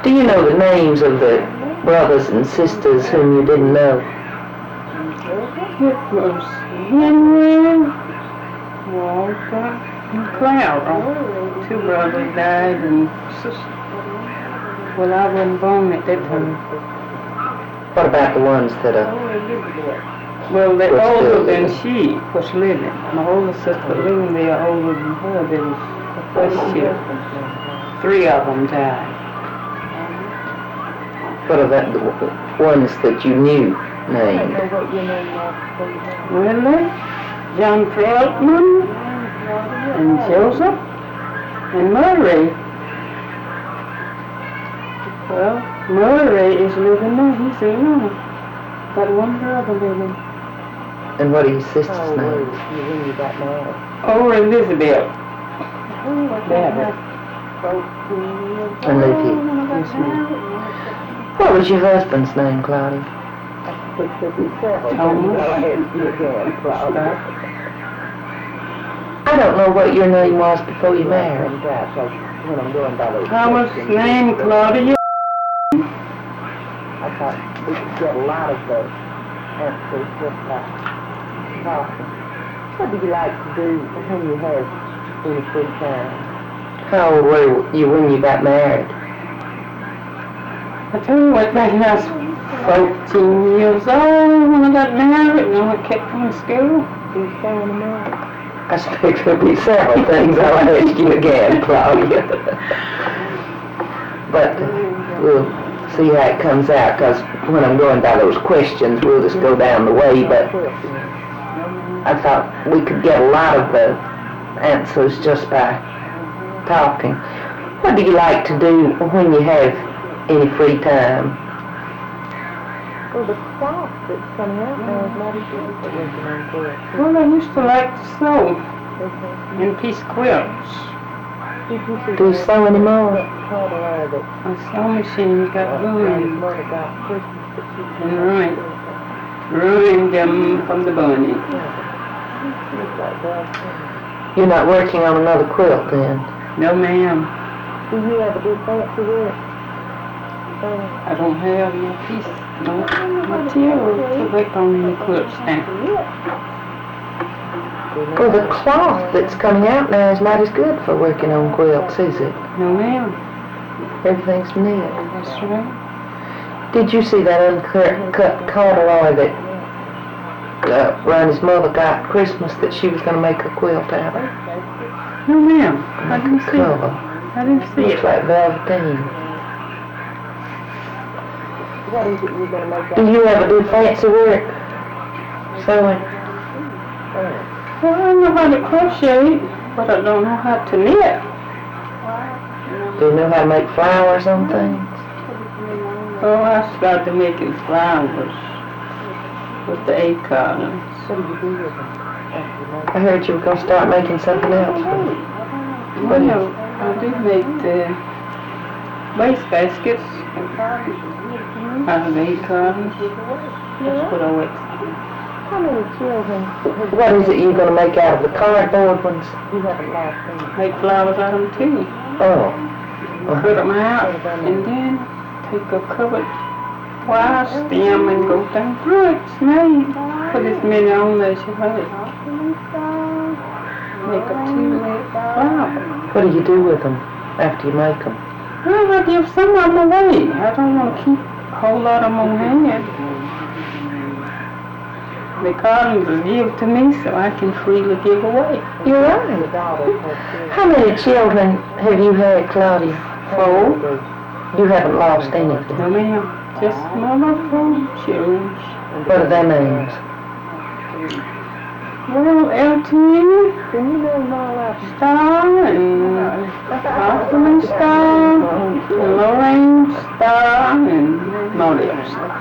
Do you know the names of the brothers and sisters whom you didn't know? It was Henry, Walter, and Clara. 2 brothers died and sister. Well, I wasn't born at that time. What about the ones that Well, the What's older still than living? she was living. My older sister living, they are older than her. There was the first year. 3 of them died. what about the ones that you knew named? Willie, John Feldman, and Joseph, and Murray. Well, Murray is living now. He's in London. Got 1 brother living. And what are your sisters' names? Oh, Elizabeth. Babbitt. And live here. Yes, ma'am. What was your husband's name, Claudia? Thomas. I don't know what your name was before you married. Thomas' name, Claudia. I thought we could get a lot of those answers just by talking. What do you like to do when you have any free time? How old were you when you got married? I tell you what, back when I was 14 years old when I got married, and I kept going to school. I expect there'll be several things I'll ask you again, Claudia. But we'll see how it comes out, because when I'm going by those questions, we'll just go down the way, but I thought we could get a lot of the answers just by talking. What do you like to do when you have any free time? Well, the cloth that's coming out now is not as good as it was on quilt. Well, I used to like to sew in piece quilts. Do you sew anymore? My sewing machine got ruined and ruined them from the burning. You're not working on another quilt then? No, ma'am. Do you ever do fancy work? I don't have no piece, no material to work on any quilts now. Well, the cloth that's coming out now is not as good for working on quilts, is it? No, ma'am. Everything's knit. That's right. Did you see that uncut corduroy that Ronnie's mother got Christmas that she was going to make a quilt out of? No, ma'am. I didn't see it. Cover. I didn't see Looks it. like velveteen. What is it you're going to make Do you ever do fancy work? Sewing? Well, I know how to crochet, but I don't know how to knit. Do you know how to make flowers on things? Oh, I started making flowers with the acorns. What do you do with them? I heard you were going to start making something else. Well, I do make the waste baskets out of acorns. That's what I work. How many children What is it you're going to make out of the cardboard ones? you haven't lost any? Make flowers out of them too. Oh. Cut them out and then take a covered wire stem and go down through it. It's made. Put as many on as you like. Make a 2-leg flower. What do you do with them after you make them? Well, I give some of them away. I don't want to keep a whole lot of them on hand. They call them to give to me so I can freely give away. You're right. How many children have you had, Claudia? 4. You haven't lost any of No, them. ma'am. Just mother from children. What are their names? Well, Elton, Can you name all of them? Star, and Osmond Star, and Lorraine Star, and Molly Star.